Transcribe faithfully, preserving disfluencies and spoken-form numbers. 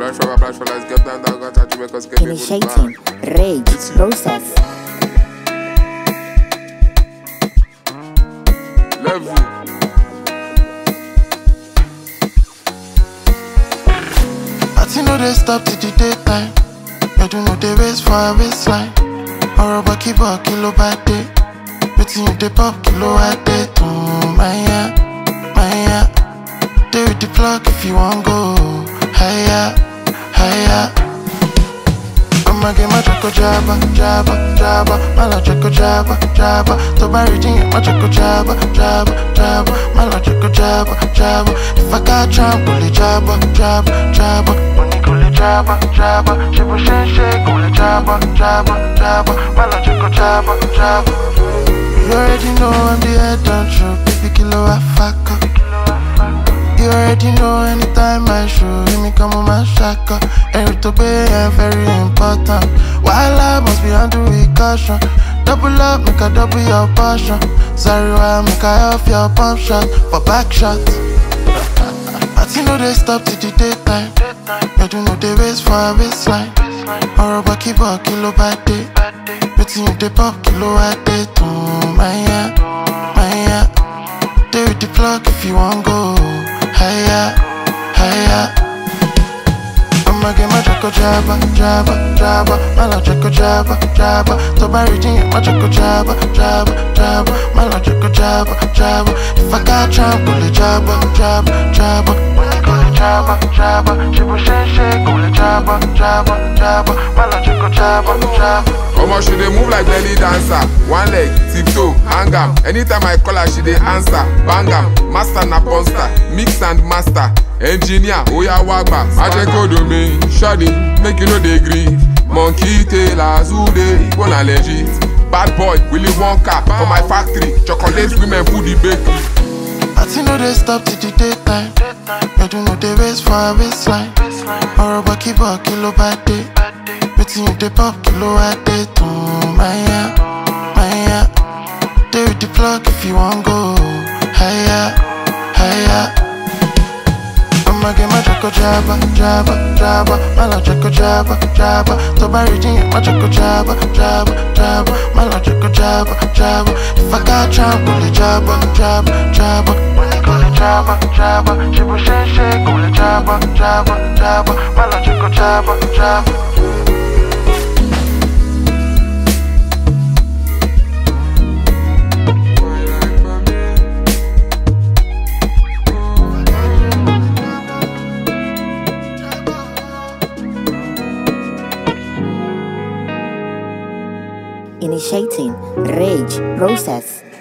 Flash for flash for let's get down, down, got touch, make us get Initiating rage process. Level. I think no they stop till the daytime. I do know they race for a baseline. Or a keep a kilo by day. Between you they pop kilo a day. Mm, my yeah, my yeah. They with the plug if you want go. Higher, higher. I'ma get my choco jabba, jabba, jabba. Mala choco jabba, jabba. To bury thing, my choco jabba, jabba, jabba. Mala choco jabba, jabba. If I got tramp, pull it jabba, jabba, jabba. Money pull it jabba, jabba. She push and shake, pull it jabba, jabba, jabba. Mala choco jabba, jabba. You already know I'm the head on true, baby kilo a fuck up. You already know anytime I show you me come on my shaka. Every to pay very important. While I must be under caution. Double up, make a double your passion. Sorry why make I off your pump shot for back shot. I think no they stop till the daytime. I do know they race for a baseline. Or a keep a kilo by day. Between you they pop kilo a day. Mm, my yeah, my yeah. They with the plug if you want go. Higher, higher. I'ma get my choco jabba, jabba, jabba. Mala choco jabba, jabba. To bury thing, my choco jabba, jabba, jabba. Mala choco jabba, jabba. If I got tramp, pull it jabba, jabba, jabba. Money pull it jabba, jabba. She push and shake, pull it jabba, jabba, jabba. Mala choco jabba, jabba. Omo, she dey move like belly dancer. One leg, tiptoe, hang am. Anytime I call her, she dey answer. Bang am, master na monster, mix and master. Engineer, oya wagba. Magic do me, shoddy, make you know they grieve. Monkey tailors, who dey, go na legit. Bad boy, Willy Wonka, for my factory. Chocolate women, food the bakery. I think no they stop till the daytime. I do know they race for a baseline. Or a keep a kilo by day. Between you they pop kilo a day. Mm, my yeah, my yeah. They with the plug if you want go. Higher, higher. I'ma get my choco jabba, jabba, jabba. Mala choco jabba, jabba. To bury thing, my choco jabba, jabba, jabba. Mala choco jabba, jabba. If I got tramp, pull it jabba, jabba, jabba. Money pull it jabba, jabba. She push and shake, pull it jabba, jabba, jabba. Mala choco jabba, jabba. Initiating rage process.